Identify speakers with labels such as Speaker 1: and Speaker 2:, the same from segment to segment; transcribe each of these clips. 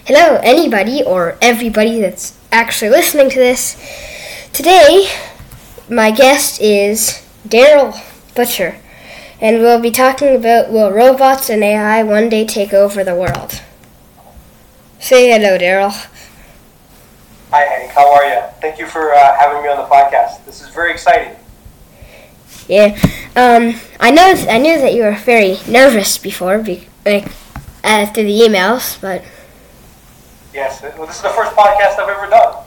Speaker 1: Hello, anybody or everybody that's actually listening to this. Today, my guest is Daryl Butcher, and we'll be talking about will robots and AI one day take over the world. Say hello, Daryl.
Speaker 2: Hi, Hank. How are you? Thank you for having me on the podcast. This is very exciting.
Speaker 1: Yeah, I knew that you were very nervous before, after the emails, but
Speaker 2: Yes, well, this is the first podcast I've ever done.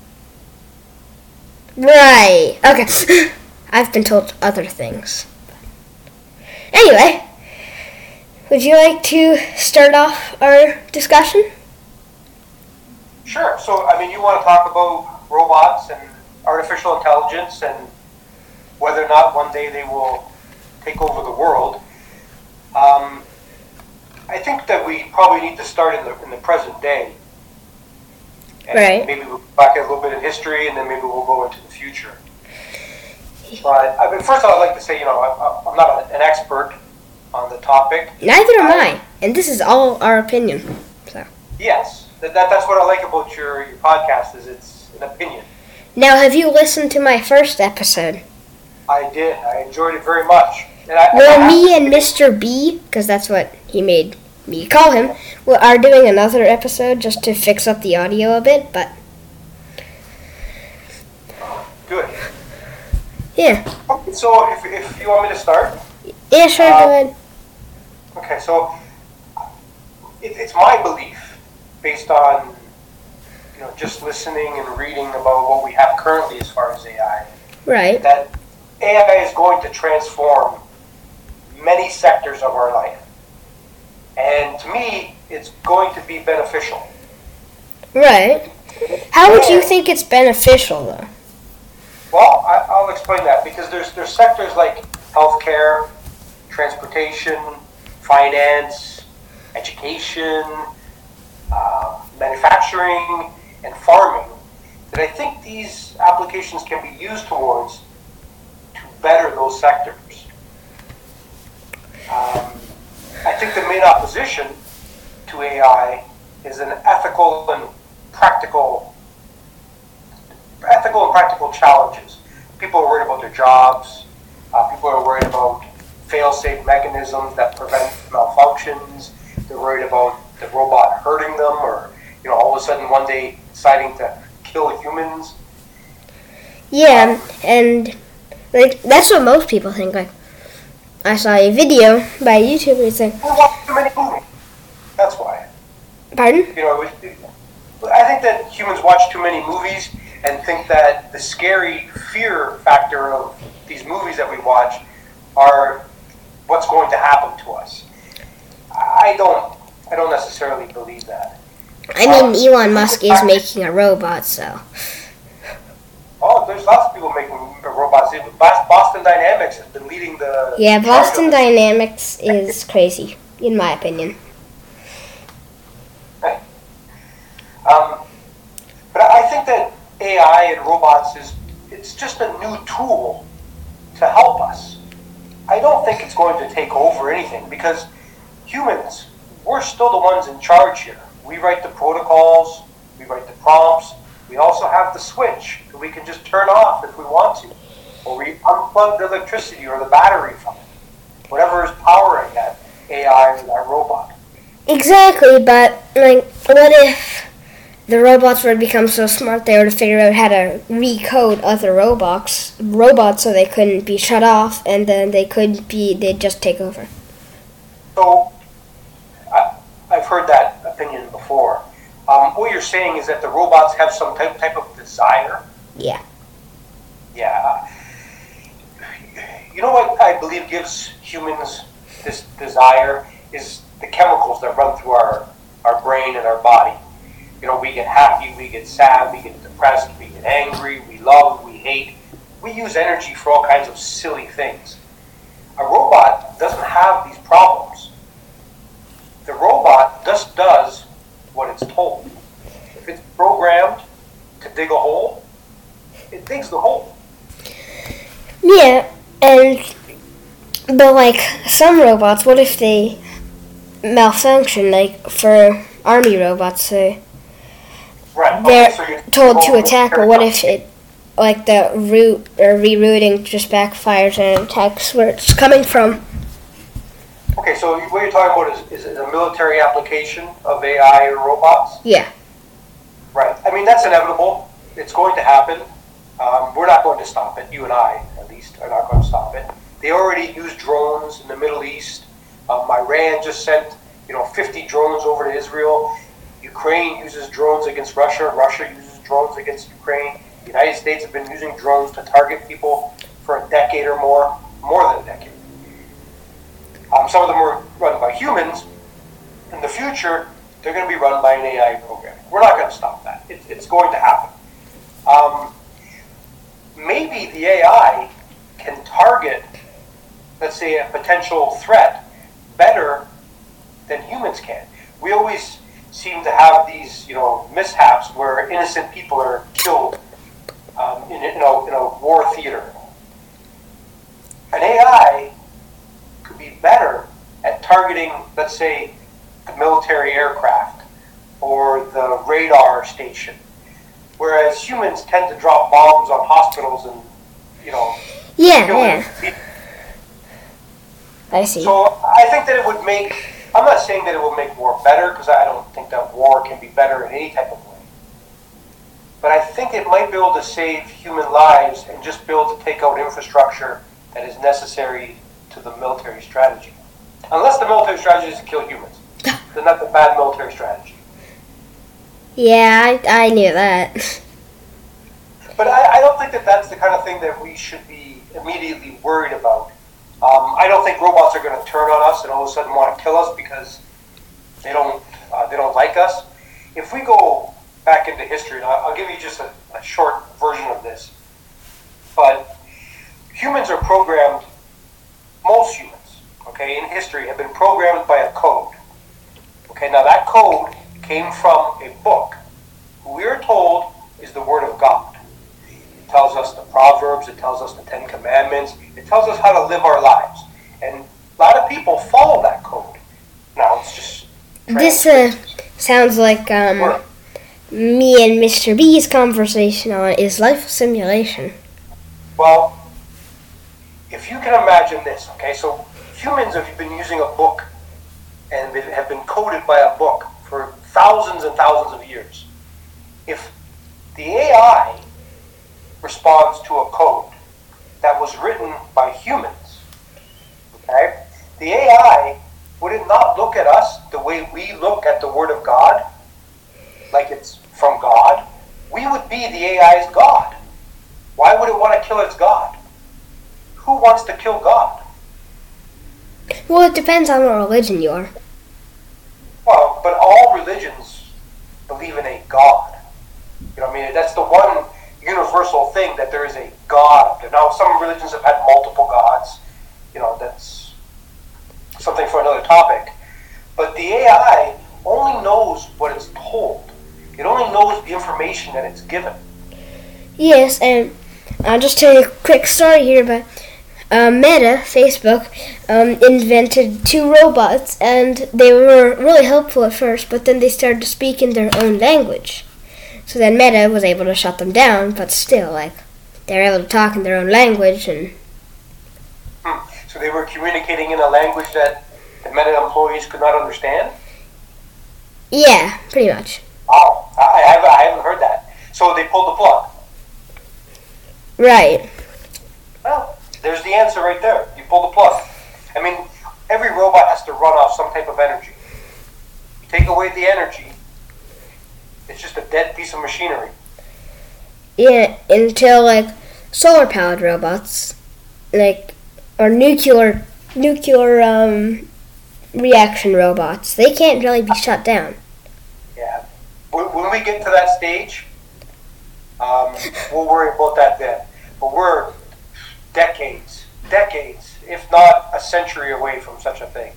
Speaker 1: right. Okay, I've been told other things. Anyway, would you like to start off our discussion?
Speaker 2: Sure. So, you want to talk about robots and artificial intelligence and whether or not one day they will take over the world. I think that we probably need to start in the present day. And
Speaker 1: Right.
Speaker 2: maybe we'll go back a little bit in history, and then maybe we'll go into the future. But first, I'd like to say, I'm not an expert on the topic.
Speaker 1: Neither am I, and this is all our opinion. So
Speaker 2: Yes, that's what I like about your podcast is it's an opinion.
Speaker 1: now, have you listened to my first episode?
Speaker 2: I did. I enjoyed it very much. And
Speaker 1: Me and Mr. B, because that's what he made me call him, are doing another episode just to fix up the audio a bit, but
Speaker 2: Good.
Speaker 1: yeah.
Speaker 2: Okay, so if you want me to start.
Speaker 1: Yeah, sure, go ahead.
Speaker 2: Okay, so it's my belief, based on just listening and reading about what we have currently as far as AI,
Speaker 1: Right.
Speaker 2: that AI is going to transform many sectors of our life. And to me, it's going to be beneficial.
Speaker 1: Right. How would you think it's beneficial, though?
Speaker 2: Well, I'll explain that, because there's sectors like healthcare, transportation, finance, education, manufacturing, and farming that I think these applications can be used towards to better those sectors. I think the main opposition to AI is an ethical and practical challenges. People are worried about their jobs. People are worried about fail-safe mechanisms that prevent malfunctions. They're worried about the robot hurting them, or all of a sudden one day deciding to kill humans.
Speaker 1: Yeah, and that's what most people think. I saw a video by a YouTuber saying,
Speaker 2: We watch too many movies. That's why.
Speaker 1: pardon?
Speaker 2: I think that humans watch too many movies and think that the scary fear factor of these movies that we watch are what's going to happen to us. I don't necessarily believe that.
Speaker 1: I mean, Elon Musk is making a robot, so.
Speaker 2: Oh, there's lots of people making robots. Boston Dynamics has been leading the...
Speaker 1: Yeah, Boston Dynamics is crazy, in my opinion.
Speaker 2: But I think that AI and robots it's just a new tool to help us. I don't think it's going to take over anything, because humans, we're still the ones in charge here. We write the protocols, we write the prompts, we also have the switch that we can just turn off if we want to, or we unplug the electricity or the battery from it, whatever is powering that AI or that robot.
Speaker 1: Exactly, but, what if the robots were to become so smart they were to figure out how to recode other robots so they couldn't be shut off, and then they'd just take over?
Speaker 2: So, I've heard that opinion before. What you're saying is that the robots have some type of desire.
Speaker 1: Yeah.
Speaker 2: Yeah. You know what I believe gives humans this desire is the chemicals that run through our brain and our body. We get happy, we get sad, we get depressed, we get angry, we love, we hate. We use energy for all kinds of silly things. A robot doesn't have these problems. The robot just does what it's told. If it's programmed to dig a hole, it digs the hole.
Speaker 1: Yeah, but some robots, what if they malfunction? For army robots.
Speaker 2: Right.
Speaker 1: They're
Speaker 2: Okay, so you're
Speaker 1: told to
Speaker 2: going
Speaker 1: attack, but what if it, like the route or rerouting just backfires and it attacks where it's coming from?
Speaker 2: Okay, so what you're talking about is a military application of AI or robots?
Speaker 1: Yeah.
Speaker 2: Right. I mean, that's inevitable. It's going to happen. We're not going to stop it. You and I, at least, are not going to stop it. They already use drones in the Middle East. Iran just sent, 50 drones over to Israel. Ukraine uses drones against Russia. Russia uses drones against Ukraine. The United States have been using drones to target people for a decade or more than a decade. Some of them were run by humans. In the future, they're going to be run by an AI program. We're not going to stop that. It's going to happen. Maybe the AI can target, let's say, a potential threat better than humans can. We always seem to have these, mishaps where innocent people are killed in a war theater. An AI could be better at targeting, let's say, the military aircraft or the radar station, whereas humans tend to drop bombs on hospitals and,
Speaker 1: Yeah. I see.
Speaker 2: So I think that it would make, I'm not saying that it will make war better, because I don't think that war can be better in any type of way. But I think it might be able to save human lives and just be able to take out infrastructure that is necessary to the military strategy. Unless the military strategy is to kill humans. Then that's a bad military strategy.
Speaker 1: Yeah, I knew that.
Speaker 2: But I don't think that that's the kind of thing that we should be immediately worried about. I don't think robots are going to turn on us and all of a sudden want to kill us because they don't like us. If we go back into history, and I'll give you just a short version of this, but humans are programmed, most humans, okay, in history have been programmed by a code. Okay, now that code came from a book, who we are told is the Word of God. It tells us the Proverbs, it tells us the Ten Commandments, it tells us how to live our lives. And a lot of people follow that code. Now it's just...
Speaker 1: This sounds like me and Mr. B's conversation on Is Life a Simulation?
Speaker 2: Well, if you can imagine this, okay, so humans have been using a book and they have been coded by a book for thousands and thousands of years. If the AI responds to a code that was written by humans, okay, the AI, would it not look at us the way we look at the Word of God, like it's from God? We would be the AI's God. Why would it want to kill its God? Who wants to kill God?
Speaker 1: Well, it depends on what religion you are.
Speaker 2: Well, but all religions believe in a God. You know what I mean? That's the one universal thing, that there is a God. Now, some religions have had multiple gods. That's something for another topic. But the AI only knows what it's told. It only knows the information that it's given.
Speaker 1: Yes, and I'll just tell you a quick story here about Meta, Facebook, invented 2 robots, and they were really helpful at first, but then they started to speak in their own language. So then Meta was able to shut them down, but still, they were able to talk in their own language. And
Speaker 2: So they were communicating in a language that the Meta employees could not understand?
Speaker 1: Yeah, pretty much.
Speaker 2: Wow, I haven't heard that. So they pulled the plug.
Speaker 1: Right.
Speaker 2: Well, there's the answer right there. You pull the plug. I mean, every robot has to run off some type of energy. You take away the energy, it's just a dead piece of machinery.
Speaker 1: Yeah, until solar-powered robots, or nuclear reaction robots, they can't really be shut down.
Speaker 2: Yeah. When we get to that stage, we'll worry about that then. But we're decades, if not a century away from such a thing.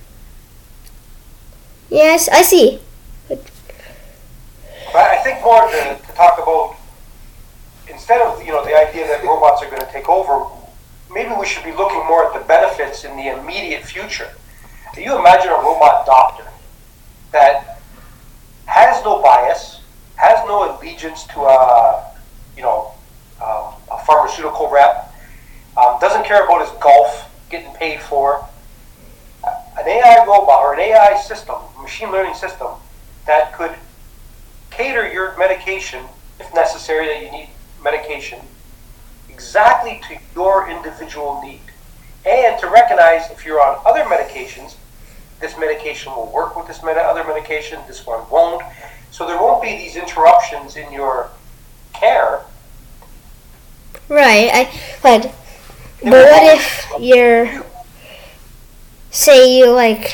Speaker 1: Yes, I see.
Speaker 2: But I think more to talk about, instead of the idea that robots are going to take over, maybe we should be looking more at the benefits in the immediate future. You imagine a robot doctor that no bias, has no allegiance to a pharmaceutical rep, doesn't care about his golf getting paid for. An AI robot or an AI system, machine learning system, that could cater your medication, if necessary, that you need medication, exactly to your individual need. And to recognize if you're on other medications, this medication will work with this other medication, this one won't. So there won't be these interruptions in your care.
Speaker 1: Right. But what if you're, say you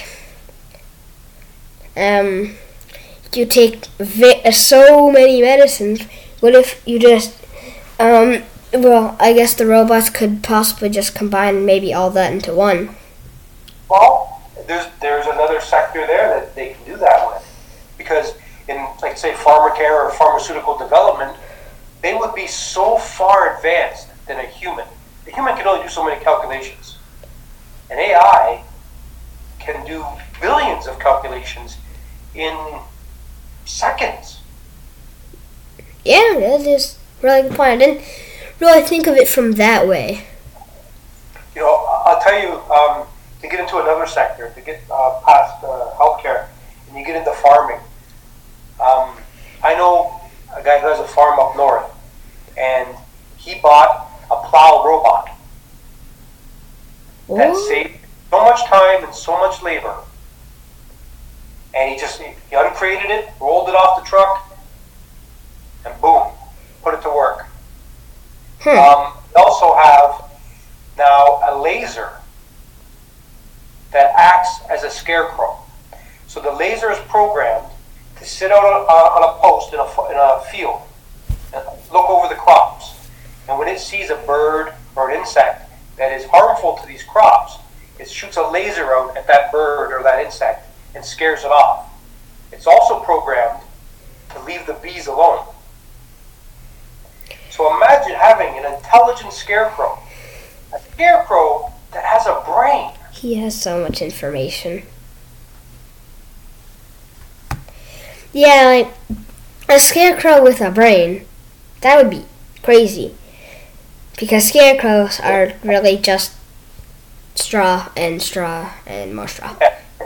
Speaker 1: you take so many medicines? What if you just, well, I guess the robots could possibly just combine maybe all that into one.
Speaker 2: Well, there's another sector there that they can do that with. Because in, like, say, pharmacare or pharmaceutical development, they would be so far advanced than a human. The human can only do so many calculations. An AI can do billions of calculations in seconds.
Speaker 1: Yeah, that is really good point. I didn't really think of it from that way.
Speaker 2: You know, I'll tell you, to get into another sector, to get past healthcare, and you get into farming. I know a guy who has a farm up north, and he bought a plow robot that saved so much time and so much labor. And he uncrated it, rolled it off the truck, and boom, put it to work. We also have now a laser that acts as a scarecrow. So the laser is programmed to sit out on a post in a field and look over the crops. And when it sees a bird or an insect that is harmful to these crops, it shoots a laser out at that bird or that insect and scares it off. It's also programmed to leave the bees alone. So imagine having an intelligent scarecrow. A scarecrow that has a brain.
Speaker 1: He has so much information. Yeah, like a scarecrow with a brain. That would be crazy. Because scarecrows are really just straw and more straw.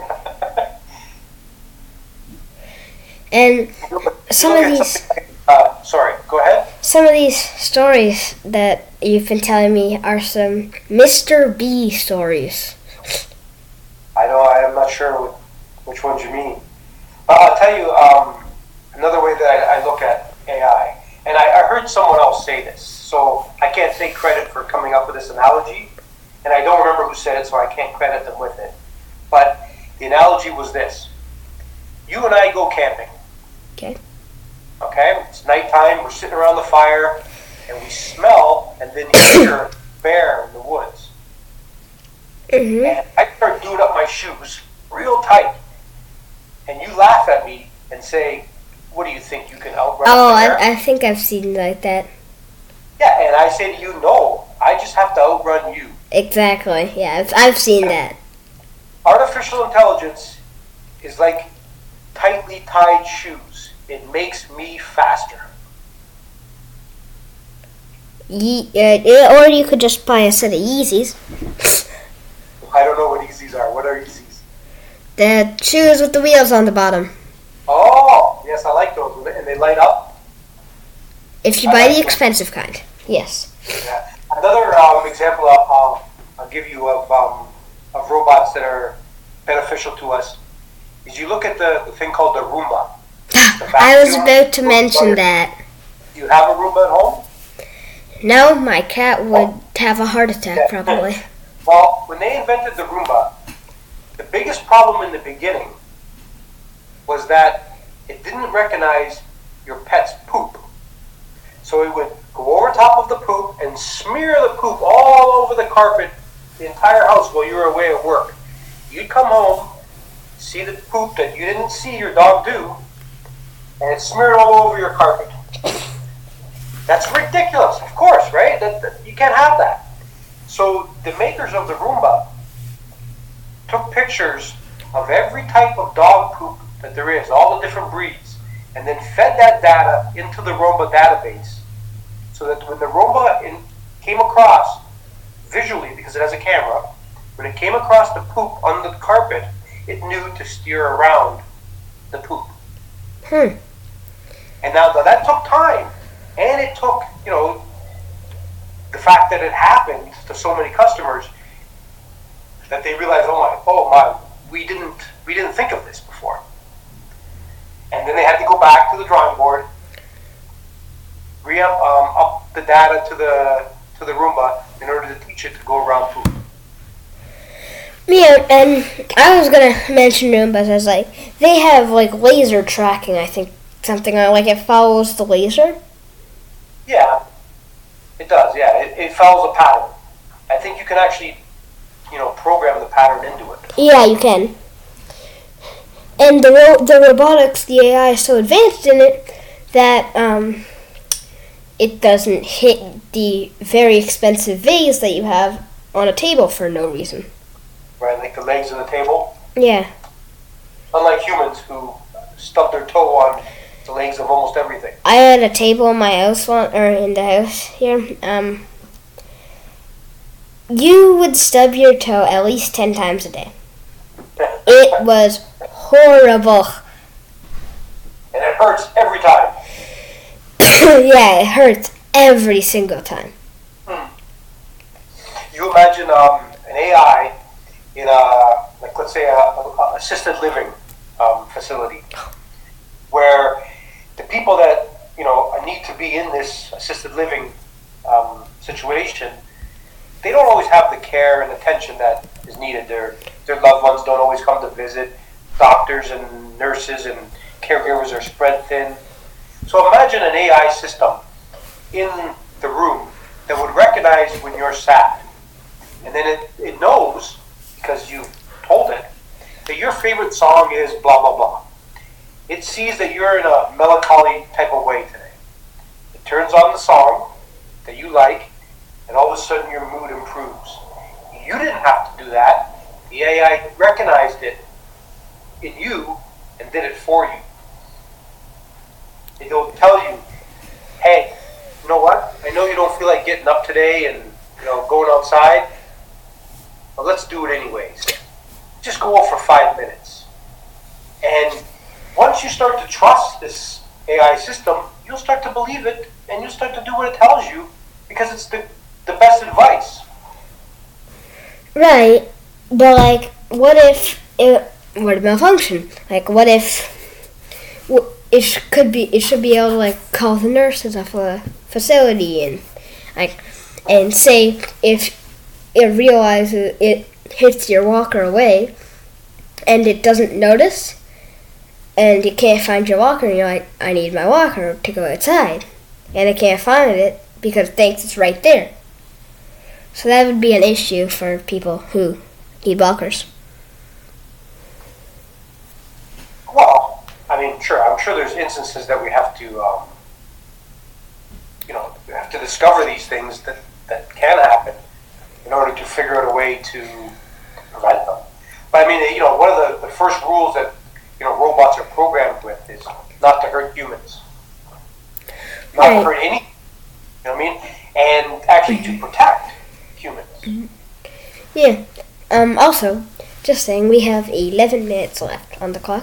Speaker 1: And some of these...
Speaker 2: sorry, go ahead.
Speaker 1: Some of these stories that you've been telling me are some Mr. B stories.
Speaker 2: I know, I'm not sure which ones you mean. But I'll tell you another way that I look at AI. And I heard someone else say this, so I can't take credit for coming up with this analogy. And I don't remember who said it, so I can't credit them with it. But the analogy was this. You and I go camping. Okay, it's nighttime, we're sitting around the fire, and we smell, and then hear a bear in the woods.
Speaker 1: Mm-hmm.
Speaker 2: And I start doing up my shoes real tight, and you laugh at me and say, what do you think, you can outrun a bear?
Speaker 1: I think I've seen like that.
Speaker 2: Yeah, and I say to you, no, I just have to outrun you.
Speaker 1: Exactly, yeah, I've seen that.
Speaker 2: Artificial intelligence is like tightly tied shoes. It makes me faster.
Speaker 1: Or you could just buy a set of Yeezys.
Speaker 2: I don't know what Yeezys are. What are Yeezys?
Speaker 1: The shoes with the wheels on the bottom.
Speaker 2: Oh, yes, I like those. And they light up?
Speaker 1: If you buy the expensive kind, yes.
Speaker 2: Yeah. Another example I'll give you of robots that are beneficial to us is you look at the thing called the Roomba.
Speaker 1: I was about to mention that.
Speaker 2: Do you have a Roomba at home?
Speaker 1: No, my cat would have a heart attack probably.
Speaker 2: Well, when they invented the Roomba, the biggest problem in the beginning was that it didn't recognize your pet's poop. So it would go over top of the poop and smear the poop all over the carpet, the entire house while you were away at work. You'd come home, see the poop that you didn't see your dog do, and it's smeared all over your carpet. That's ridiculous, of course, right? You can't have that. So the makers of the Roomba took pictures of every type of dog poop that there is, all the different breeds, and then fed that data into the Roomba database so that when the Roomba came across visually, because it has a camera, when it came across the poop on the carpet, it knew to steer around the poop. And now that took time, and it took, the fact that it happened to so many customers that they realized, oh my, we didn't think of this before. And then they had to go back to the drawing board, up the data to the Roomba in order to teach it to go around poop.
Speaker 1: Yeah, and I was gonna mention Roombas as they have laser tracking. I think something like it follows the laser.
Speaker 2: Yeah, it does. Yeah, it follows a pattern. I think you can actually, program the pattern into it.
Speaker 1: Yeah, you can. And the robotics, the AI is so advanced in it that it doesn't hit the very expensive vase that you have on a table for no reason.
Speaker 2: Right, like the legs of the table?
Speaker 1: Yeah.
Speaker 2: Unlike humans who stub their toe on the legs of almost everything.
Speaker 1: I had a table in my house in the house here. You would stub your toe at least 10 times a day. It was horrible.
Speaker 2: And it hurts every time.
Speaker 1: Yeah, it hurts every single time.
Speaker 2: You imagine an AI in let's say a assisted living facility, where the people that need to be in this assisted living situation, they don't always have the care and attention that is needed. Their loved ones don't always come to visit. Doctors and nurses and caregivers are spread thin. So imagine an AI system in the room that would recognize when you're sad. And then it knows, because you've told it, that your favorite song is blah, blah, blah. It sees that you're in a melancholy type of way today. It turns on the song that you like, and all of a sudden your mood improves. You didn't have to do that. The AI recognized it in you and did it for you. It'll tell you, hey, you know what? I know you don't feel like getting up today and going outside, but let's do it anyways. Just go out for 5 minutes. And once you start to trust this AI system, you'll start to believe it, and you'll start to do what it tells you, because it's the best advice.
Speaker 1: Right, but what if it were to malfunction? What if it should be able to call the nurses of a facility and say if it realizes it hits your walker away and it doesn't notice and you can't find your walker and you're like, I need my walker to go outside, and it can't find it because it thinks it's right there. So that would be an issue for people who need walkers.
Speaker 2: Well, I mean, sure. I'm sure there's instances that we have to, we have to discover these things that can happen in order to figure out a way to prevent them. But I mean, one of the first rules that robots are programmed with is not to hurt humans, not to hurt any. You know what I mean? And actually to protect humans.
Speaker 1: Yeah. Also, just saying, we have 11 minutes left on the clock.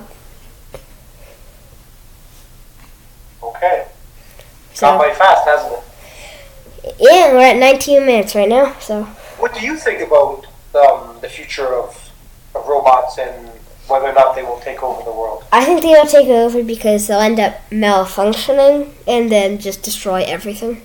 Speaker 2: Okay.
Speaker 1: So,
Speaker 2: gone by fast, hasn't it?
Speaker 1: Yeah, we're at 19 minutes right now. So,
Speaker 2: what do you think about the future of robots and whether or not they will take over the world?
Speaker 1: I think they will take over because they'll end up malfunctioning and then just destroy everything.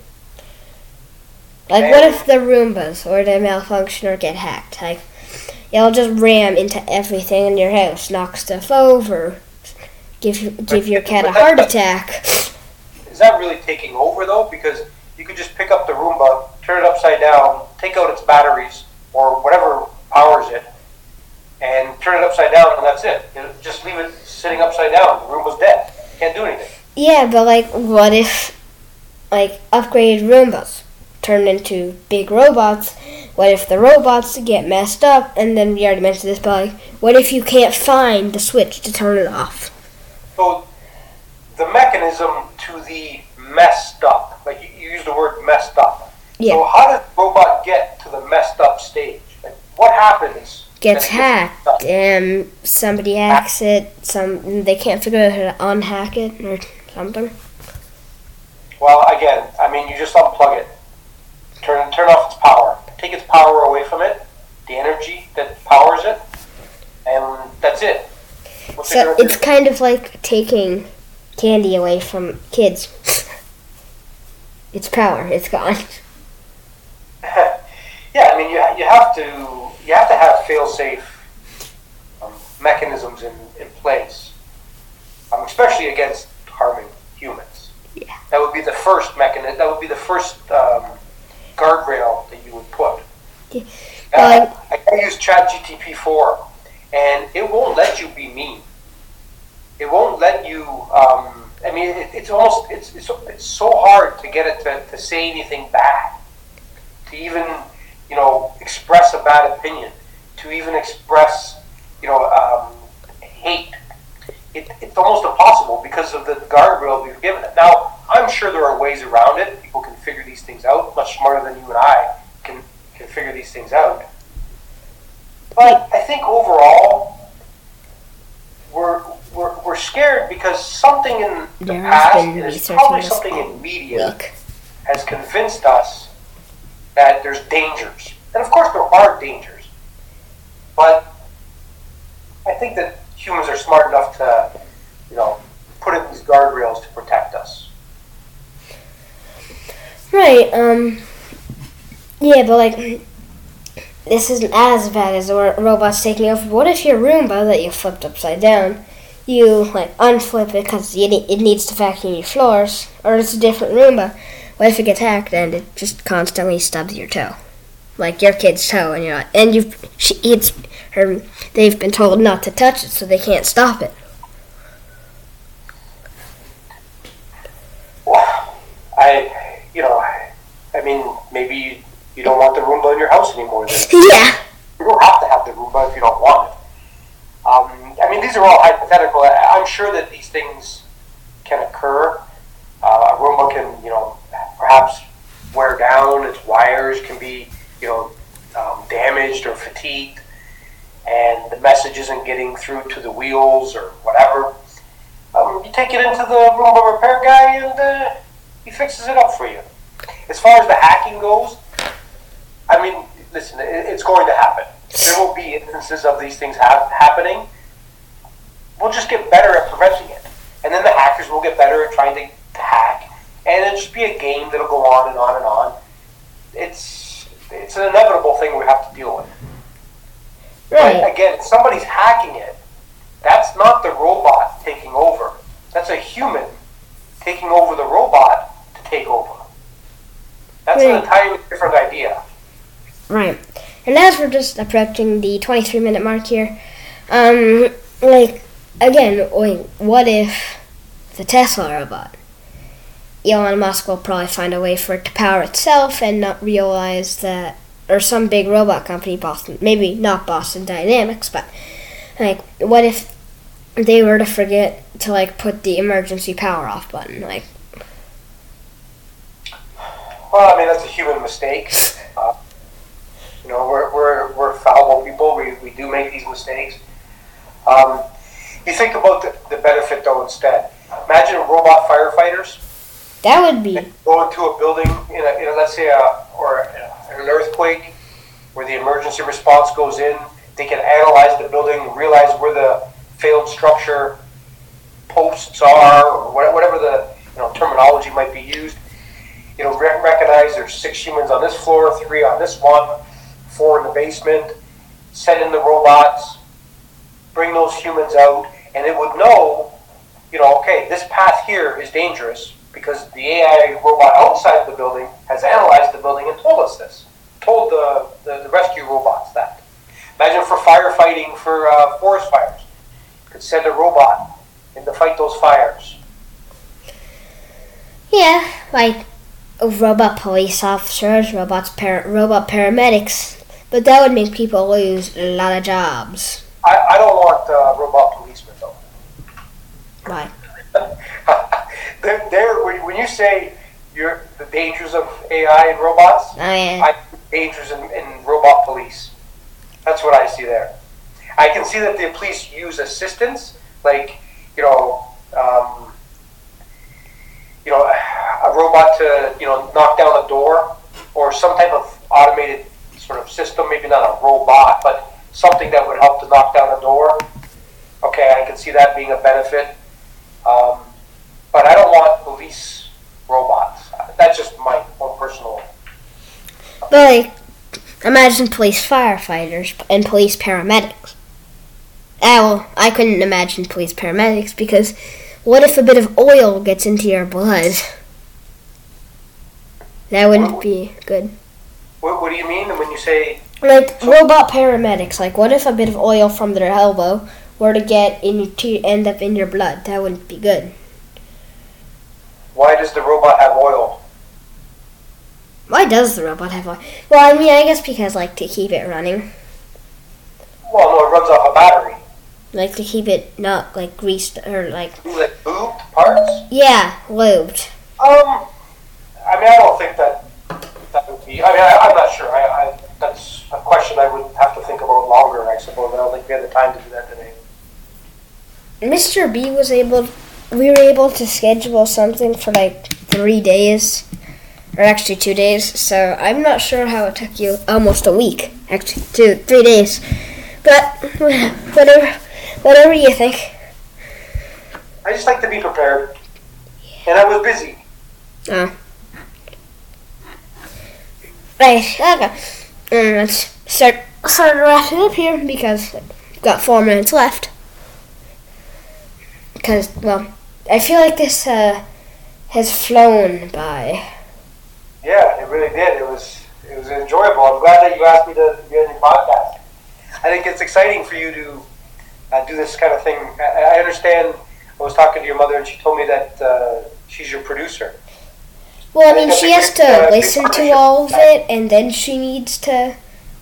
Speaker 1: What if the Roombas or they malfunction or get hacked? It'll just ram into everything in your house, knock stuff over, give your cat a heart attack.
Speaker 2: Is that really taking over though? Because you could just pick up the Roomba, turn it upside down, take out its batteries or whatever powers it, and turn it upside down, and that's it. Just leave it sitting upside down. The Roomba's dead. Can't do anything.
Speaker 1: Yeah, but what if upgraded Roombas turn into big robots? What if the robots get messed up? And then we already mentioned this, but what if you can't find the switch to turn it off?
Speaker 2: So the mechanism to the messed up. Like you use the word messed up.
Speaker 1: Yeah.
Speaker 2: So how does the robot get to the messed up stage? Like what happens?
Speaker 1: Gets hacked. Somebody hacks it. They can't figure out how to unhack it or something.
Speaker 2: Well, again, I mean, you just unplug it. Turn off its power. Take its power away from it, the energy that powers it, and that's it.
Speaker 1: So it's kind of like taking candy away from kids. Its power, it's gone.
Speaker 2: Yeah, I mean, you have to have fail-safe mechanisms in place, especially against harming humans.
Speaker 1: Yeah.
Speaker 2: That would be the first mechanism. That would be the first guardrail that you would put.
Speaker 1: Yeah.
Speaker 2: I use ChatGPT 4, and it won't let you be mean. It won't let you. I mean, it's so hard to get it to say anything bad, to even express a bad opinion, to even express hate. It's almost impossible because of the guardrail we've given it. Now, I'm sure there are ways around it. People can figure these things out much smarter than you and I can figure these things out. But I think overall, we're scared because something in the past, and it's probably something in media, has convinced us that there's dangers. And of course there are dangers. But I think that humans are smart enough to, put in these guardrails to protect us.
Speaker 1: Right, yeah, but like, this isn't as bad as the robots taking over. What if your Roomba that you flipped upside down, you like unflip it because it needs to vacuum your floors, or it's a different Roomba? What if it gets hacked and it just constantly stubs your toe, like your kid's toe, and they've been told not to touch it, so they can't stop it.
Speaker 2: Well, I mean, maybe you don't want the Roomba in your house anymore. Then.
Speaker 1: Yeah.
Speaker 2: You don't have to have the Roomba if you don't want it. I mean, these are all hypothetical. I'm sure that these things can occur. A Roomba can, perhaps wear down. Its wires can be, damaged or fatigued, and the message isn't getting through to the wheels or whatever. You take it into the Roomba repair guy, and he fixes it up for you. As far as the hacking goes, I mean, listen, it's going to happen. There will be instances of these things happening. We'll just get better at preventing it. And then the hackers will get better at trying to hack. And it'll just be a game that'll go on and on and on. It's an inevitable thing we have to deal with.
Speaker 1: Right.
Speaker 2: But again, if somebody's hacking it, that's not the robot taking over. That's a human taking over the robot to take over. That's an entirely different idea.
Speaker 1: Right. And as we're just approaching the 23-minute mark here, what if the Tesla robot? Elon Musk will probably find a way for it to power itself and not realize that, or some big robot company, maybe not Boston Dynamics, but what if they were to forget to put the emergency power off button?
Speaker 2: Well, I mean, that's a human mistake. We're fallible people. We do make these mistakes. You think about the benefit, though, instead. Imagine robot firefighters.
Speaker 1: That would be.
Speaker 2: Go into a building, let's say, an earthquake, where the emergency response goes in. They can analyze the building, realize where the failed structure posts are, or whatever the terminology might be used. Recognize there's 6 humans on this floor, 3 on this one, 4 in the basement. Send in the robots, bring those humans out, and it would know, okay, this path here is dangerous because the AI robot outside the building has analyzed the building and told us this. Told the rescue robots that. Imagine for firefighting for forest fires. You could send a robot in to fight those fires.
Speaker 1: Yeah, robot police officers, robot paramedics, but that would make people lose a lot of jobs.
Speaker 2: I don't want robot policemen, though.
Speaker 1: Why?
Speaker 2: when you say the dangers of AI and robots,
Speaker 1: Oh, yeah.
Speaker 2: I dangers in robot police. That's what I see there. I can see that the police use assistance, like a robot to knock down a door, or some type of automated sort of system. Maybe not a robot, but something that would help to knock down a door. Okay, I can see that being a benefit. But I don't want police robots. That's just my own personal.
Speaker 1: But like, imagine police firefighters and police paramedics. Well, I couldn't imagine police paramedics because what if a bit of oil gets into your blood? That wouldn't be good.
Speaker 2: What do you mean when you say?
Speaker 1: Like robot paramedics. Like, what if a bit of oil from their elbow were to end up in your blood? That wouldn't be good.
Speaker 2: Why does the robot have oil?
Speaker 1: Why does the robot have oil? Well, I mean, I guess because to keep it running.
Speaker 2: Well, no, it runs off a battery.
Speaker 1: Like to keep it not greased or
Speaker 2: Like lubed parts?
Speaker 1: Yeah, lubed.
Speaker 2: I mean, I don't think that would be. I mean, I'm not sure. That's a question I would have to think about longer, I suppose. I don't think we had the time to do that today.
Speaker 1: Mr. B we were able to schedule something for 3 days, or actually 2 days. So I'm not sure how it took you almost a week. Actually, 3 days. But whatever you think.
Speaker 2: I just like to be prepared, and I was busy.
Speaker 1: Oh. Right, okay. Let's start wrapping up here because we've got 4 minutes left. Because, well, I feel like this has flown by.
Speaker 2: Yeah, it really did. It was enjoyable. I'm glad that you asked me to be on your podcast. I think it's exciting for you to do this kind of thing. I understand. I was talking to your mother, and she told me that she's your producer.
Speaker 1: Well, I mean, she has to listen to all of it, and then she needs to,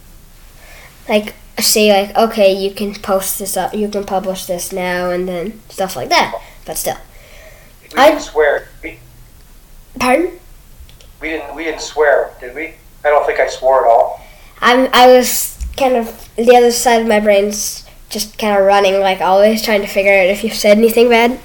Speaker 1: say, okay, you can post this up, you can publish this now, and then stuff like that. But still.
Speaker 2: We didn't swear, did we?
Speaker 1: Pardon?
Speaker 2: We didn't swear, did we? I don't think I swore at all.
Speaker 1: I was kind of, the other side of my brain's just kind of running, always, trying to figure out if you said anything bad.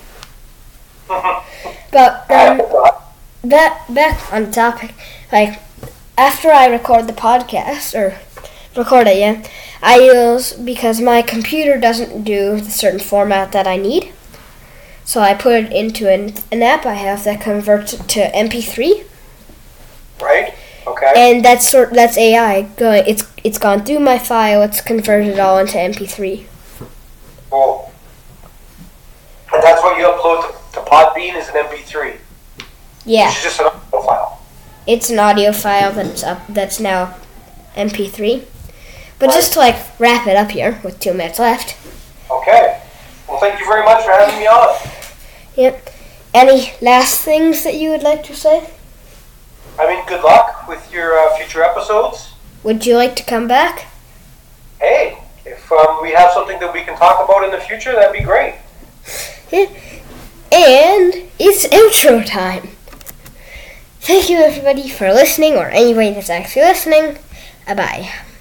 Speaker 1: But, back on topic, after I record the podcast, or record it, yeah, I use, because my computer doesn't do the certain format that I need, so I put it into an app I have that converts it to MP3.
Speaker 2: Right. Okay.
Speaker 1: And that's AI going. It's gone through my file. It's converted it all into MP3.
Speaker 2: Cool. And that's what you upload to Podbean is an MP3.
Speaker 1: Yeah.
Speaker 2: It's just an audio file.
Speaker 1: It's an audio file that's now MP3. But
Speaker 2: Right.
Speaker 1: just to wrap it up here with 2 minutes left.
Speaker 2: Okay. Well, thank you very much for having me on.
Speaker 1: Yep. Any last things that you would like to say?
Speaker 2: I mean, good luck with your future episodes.
Speaker 1: Would you like to come back?
Speaker 2: Hey, if we have something that we can talk about in the future, that'd be great.
Speaker 1: And it's outro time. Thank you everybody for listening, or anybody that's actually listening. Bye.